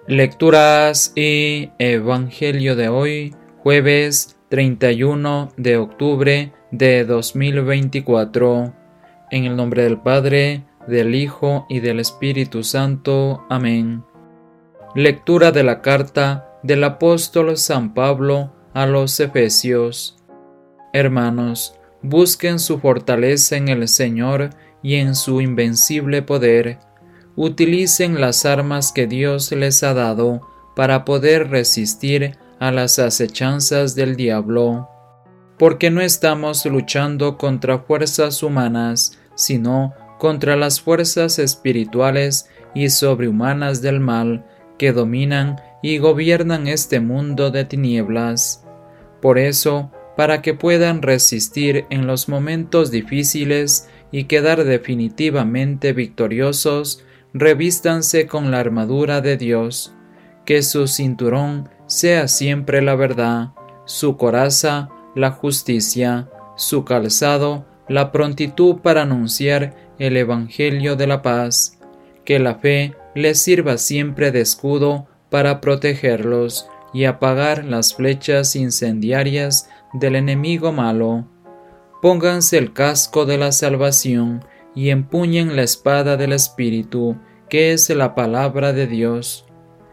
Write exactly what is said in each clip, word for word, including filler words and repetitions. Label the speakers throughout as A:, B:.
A: Lecturas y Evangelio de hoy, jueves treinta y uno de octubre de dos mil veinticuatro. En el nombre del Padre, del Hijo y del Espíritu Santo. Amén. Lectura de la carta del apóstol San Pablo a los Efesios. Hermanos, busquen su fortaleza en el Señor y en su invencible poder. Utilicen las armas que Dios les ha dado para poder resistir a las acechanzas del diablo, porque no estamos luchando contra fuerzas humanas, sino contra las fuerzas espirituales y sobrehumanas del mal que dominan y gobiernan este mundo de tinieblas. Por eso, para que puedan resistir en los momentos difíciles y quedar definitivamente victoriosos, revístanse con la armadura de Dios, que su cinturón sea siempre la verdad, su coraza la justicia, su calzado la prontitud para anunciar el Evangelio de la paz, que la fe les sirva siempre de escudo para protegerlos y apagar las flechas incendiarias del enemigo malo. Pónganse el casco de la salvación y empuñen la espada del Espíritu, que es la palabra de Dios.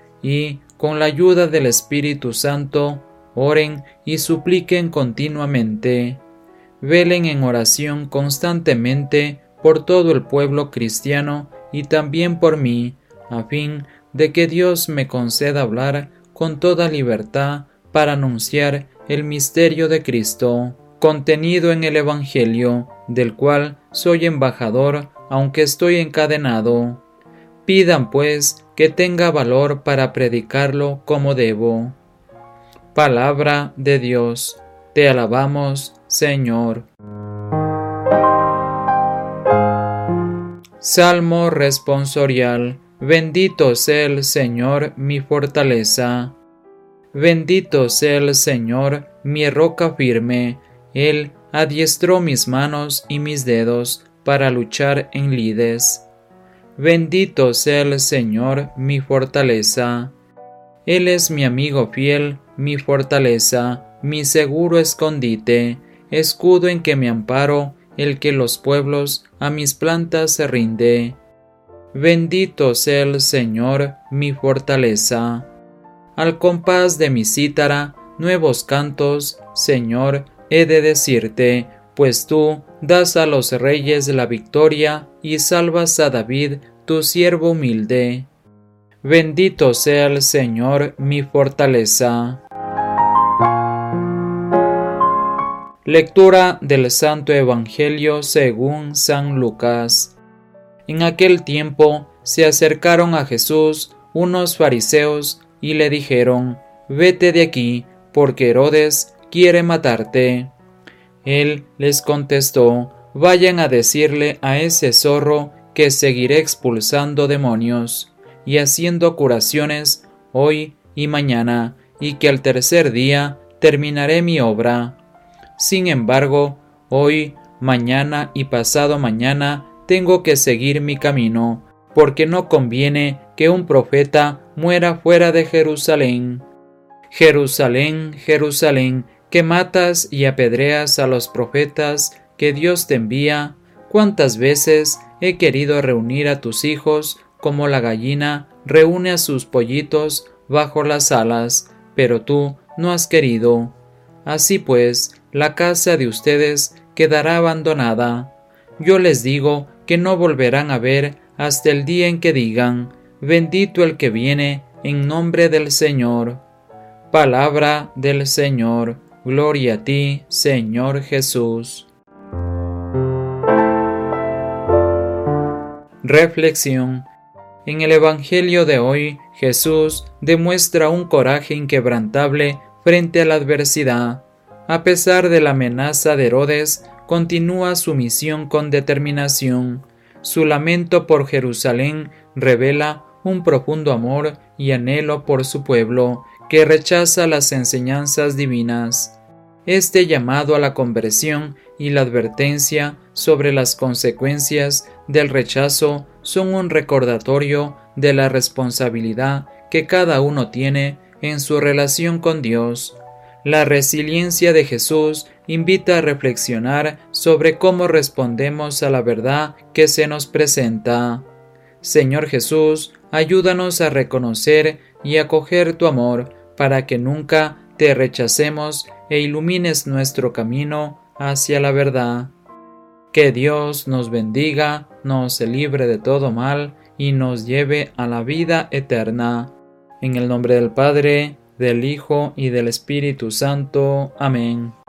A: Y, con la ayuda del Espíritu Santo, oren y supliquen continuamente. Velen en oración constantemente por todo el pueblo cristiano y también por mí, a fin de que Dios me conceda hablar con toda libertad para anunciar el misterio de Cristo, contenido en el Evangelio, del cual soy embajador, aunque estoy encadenado. Pidan, pues, que tenga valor para predicarlo como debo. Palabra de Dios. Te alabamos, Señor. Salmo responsorial. Bendito sea el Señor, mi fortaleza. Bendito sea el Señor, mi roca firme. Él adiestró mis manos y mis dedos para luchar en lides. Bendito sea el Señor, mi fortaleza. Él es mi amigo fiel, mi fortaleza, mi seguro escondite, escudo en que me amparo, el que los pueblos a mis plantas se rinde. Bendito sea el Señor, mi fortaleza. Al compás de mi cítara, nuevos cantos, Señor, he de decirte, pues tú das a los reyes la victoria y salvas a David, tu siervo humilde. Bendito sea el Señor, mi fortaleza. Lectura del Santo Evangelio según San Lucas. En aquel tiempo se acercaron a Jesús unos fariseos y le dijeron: Vete de aquí, porque Herodes quiere matarte. Él les contestó: Vayan a decirle a ese zorro que seguiré expulsando demonios y haciendo curaciones hoy y mañana, y que al tercer día terminaré mi obra. Sin embargo, hoy, mañana y pasado mañana tengo que seguir mi camino, porque no conviene que un profeta muera fuera de Jerusalén. Jerusalén, Jerusalén, que matas y apedreas a los profetas que Dios te envía, ¿cuántas veces he querido reunir a tus hijos como la gallina reúne a sus pollitos bajo las alas, pero tú no has querido? Así pues, la casa de ustedes quedará abandonada. Yo les digo que no volverán a ver hasta el día en que digan: Bendito el que viene en nombre del Señor. Palabra del Señor. Gloria a ti, Señor Jesús. Reflexión. En el Evangelio de hoy, Jesús demuestra un coraje inquebrantable frente a la adversidad. A pesar de la amenaza de Herodes, continúa su misión con determinación. Su lamento por Jerusalén revela un profundo amor y anhelo por su pueblo, que rechaza las enseñanzas divinas. Este llamado a la conversión y la advertencia sobre las consecuencias del rechazo son un recordatorio de la responsabilidad que cada uno tiene en su relación con Dios. La resiliencia de Jesús invita a reflexionar sobre cómo respondemos a la verdad que se nos presenta. Señor Jesús, ayúdanos a reconocer y acoger tu amor para que nunca te rechacemos e ilumines nuestro camino hacia la verdad. Que Dios nos bendiga, nos libre de todo mal y nos lleve a la vida eterna. En el nombre del Padre, del Hijo y del Espíritu Santo. Amén.